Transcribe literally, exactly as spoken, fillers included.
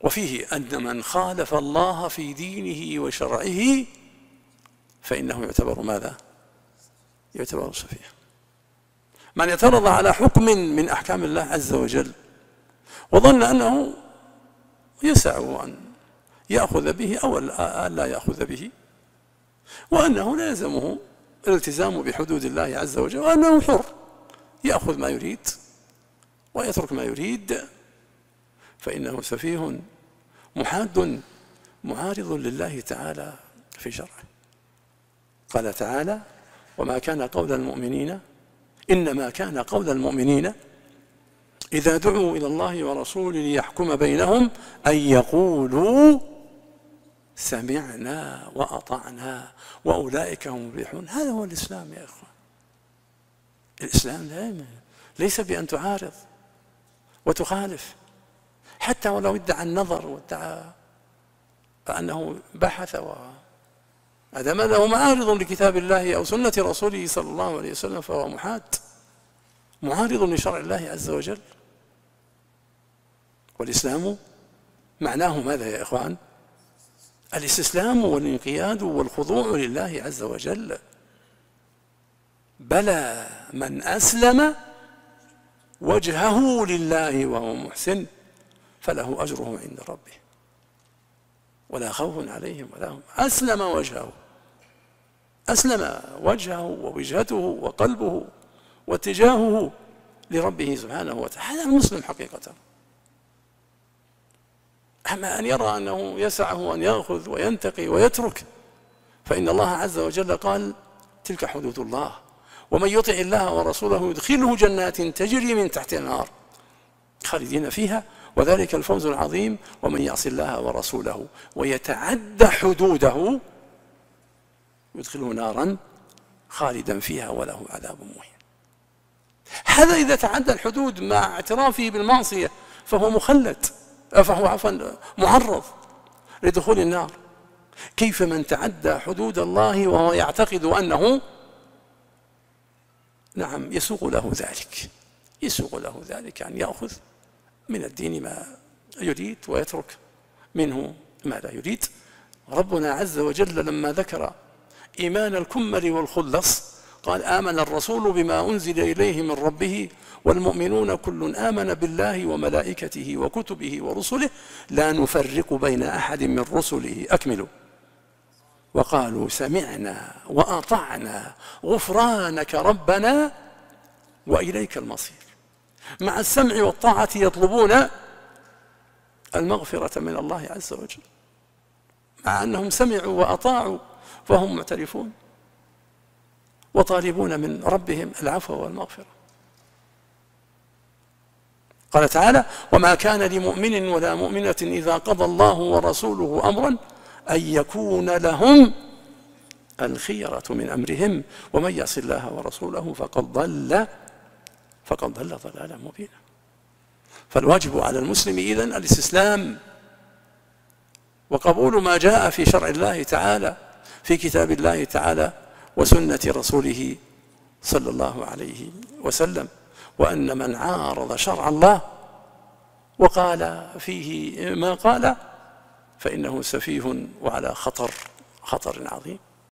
وفيه أن من خالف الله في دينه وشرعه فإنه يعتبر ماذا؟ يعتبر سفيه. من اعترض على حكم من أحكام الله عز وجل وظن أنه يسعه أن يأخذ به أو لا يأخذ به، وأنه لا يلزمه الالتزام بحدود الله عز وجل، وأنه حر يأخذ ما يريد ويترك ما يريد، فإنه سفيه محاد معارض لله تعالى في شرعه. قال تعالى: وما كان قول المؤمنين إنما كان قول المؤمنين إذا دعوا إلى الله ورسوله ليحكم بينهم أن يقولوا سمعنا وأطعنا وأولئك هم المفلحون. هذا هو الإسلام يا إخوان. الإسلام دائما ليس بأن تعارض وتخالف، حتى ولو ادعى النظر وادعى أنه بحث و هذا ما له معارض لكتاب الله أو سنة رسوله صلى الله عليه وسلم فهو محاد معارض لشرع الله عز وجل. والإسلام معناه ماذا يا إخوان؟ الاستسلام والانقياد والخضوع لله عز وجل. بلى من أسلم وجهه لله وهو محسن فله أجره عند ربه ولا خوف عليهم ولا هم. أسلم وجهه، أسلم وجهه ووجهته وقلبه واتجاهه لربه سبحانه وتعالى. هذا المسلم حقيقة. أما أن يرى أنه يسعه أن يأخذ وينتقي ويترك، فإن الله عز وجل قال: تلك حدود الله، ومن يطع الله ورسوله يدخله جنات تجري من تحتها الأنهار خالدين فيها وذلك الفوز العظيم، ومن يعص الله ورسوله ويتعدى حدوده يدخله نارا خالدا فيها وله عذاب مهين. هذا إذا تعدى الحدود مع اعترافه بالمعصية فهو مخلد، فهو عفوا معرض لدخول النار. كيف من تعدى حدود الله وهو يعتقد أنه نعم يسوق له ذلك، يسوق له ذلك أن يأخذ من الدين ما يريد ويترك منه ما لا يريد. ربنا عز وجل لما ذكر إيمان الكمل والخلص قال: آمن الرسول بما أنزل إليه من ربه والمؤمنون كل آمن بالله وملائكته وكتبه ورسله لا نفرق بين أحد من رسله أكملوا وقالوا سمعنا وأطعنا غفرانك ربنا وإليك المصير. مع السمع والطاعة يطلبون المغفرة من الله عز وجل، مع أنهم سمعوا وأطاعوا فهم معترفون وطالبون من ربهم العفو والمغفرة. قال تعالى: وما كان لمؤمن ولا مؤمنة إذا قضى الله ورسوله أمرا أن يكون لهم الخيرة من أمرهم ومن يعص الله ورسوله فقد ضل فقد ضل ضلالا مبينا. فالواجب على المسلم إذن الاستسلام وقبول ما جاء في شرع الله تعالى في كتاب الله تعالى وسنة رسوله صلى الله عليه وسلم، وأن من عارض شرع الله وقال فيه ما قال فإنه سفيه وعلى خطر خطر عظيم.